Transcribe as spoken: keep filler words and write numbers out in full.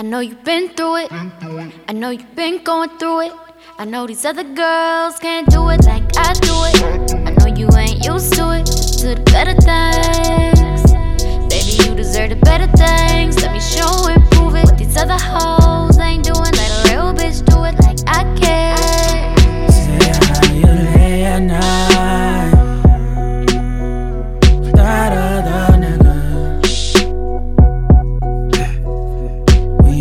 know you've been through it. I know you've been going through it. I know these other girls can't do it like I do it. I know you ain't used to it, to the better things. Baby, you deserve the better things. Let me show and prove it. What these other